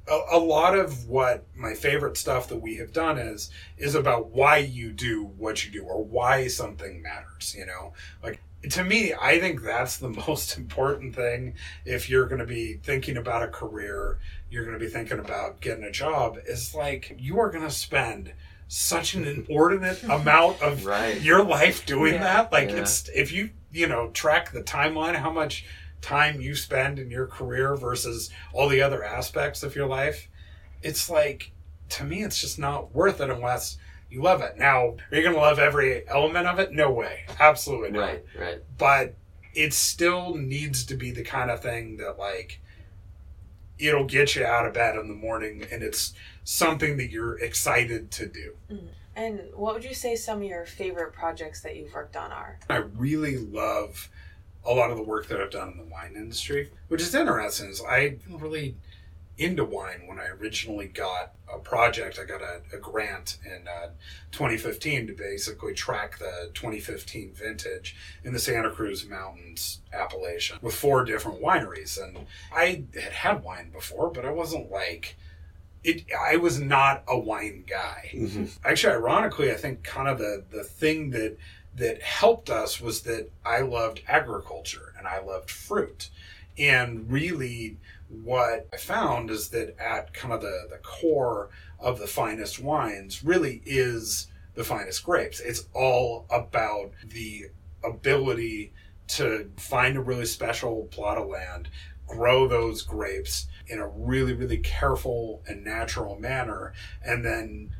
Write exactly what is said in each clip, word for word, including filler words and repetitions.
a, a lot of what my favorite stuff that we have done is is about why you do what you do or why something matters, you know? Like, to me, I think that's the most important thing. If you're going to be thinking about a career, you're going to be thinking about getting a job, is like, you are going to spend such an inordinate amount of right. your life doing yeah. that. Like, yeah. it's, if you, you know, track the timeline, how much time you spend in your career versus all the other aspects of your life, it's like, to me, it's just not worth it unless you love it. Now, are you going to love every element of it? No way. Absolutely not. Right, right. But it still needs to be the kind of thing that, like, it'll get you out of bed in the morning and it's something that you're excited to do. Mm. And what would you say some of your favorite projects that you've worked on are? I really love a lot of the work that I've done in the wine industry, which is interesting. Is I really into wine when I originally got a project. I got a, a grant in uh, twenty fifteen to basically track the twenty fifteen vintage in the Santa Cruz Mountains, Appalachia, with four different wineries. And I had had wine before, but I wasn't like, it. I was not a wine guy. Mm-hmm. Actually, ironically, I think kind of the, the thing that that helped us was that I loved agriculture and I loved fruit. And really, what I found is that at kind of the, the core of the finest wines really is the finest grapes. It's all about the ability to find a really special plot of land, grow those grapes in a really, really careful and natural manner, and then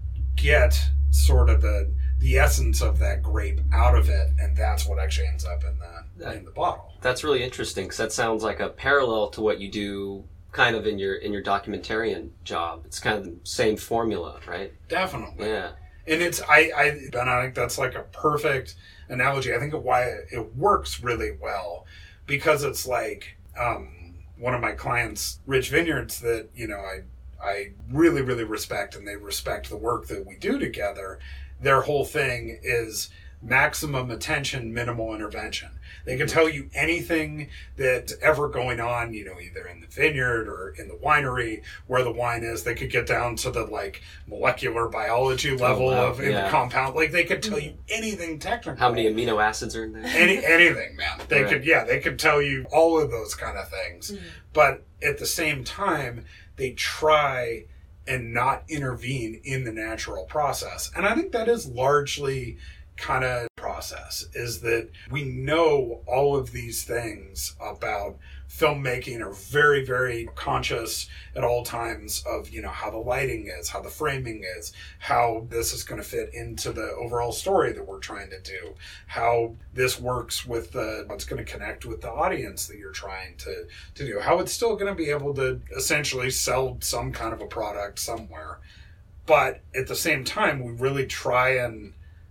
get sort of the the essence of that grape out of it, and that's what actually ends up in the in the bottle. That's really interesting, because that sounds like a parallel to what you do kind of in your in your documentarian job. It's kind of the same formula, right? Definitely. Yeah. And it's, I, I, Ben, I think that's like a perfect analogy. I think of why it works really well, because it's like, um, one of my clients, Rich Vineyards, that, you know, I, I really, really respect, and they respect the work that we do together. Their whole thing is maximum attention, minimal intervention. They can tell you anything that's ever going on, you know, either in the vineyard or in the winery where the wine is. They could get down to the, like, molecular biology level wow. of in Yeah. the compound. Like, they could tell you anything technical. How many amino acids are in there? Any, anything, man. They Right. could, yeah, they could tell you all of those kind of things. Mm-hmm. But at the same time, they try and not intervene in the natural process. And I think that is largely kind of process, is that we know all of these things about filmmaking, are very, very conscious at all times of, you know, how the lighting is, how the framing is, how this is going to fit into the overall story that we're trying to do, how this works with the, what's going to connect with the audience that you're trying to, to do, how it's still going to be able to essentially sell some kind of a product somewhere. But at the same time, we really try and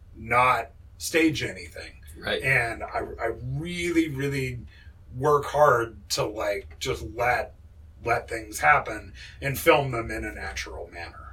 not stage anything. Right. And I, I really, really work hard to, like, just let let things happen and film them in a natural manner.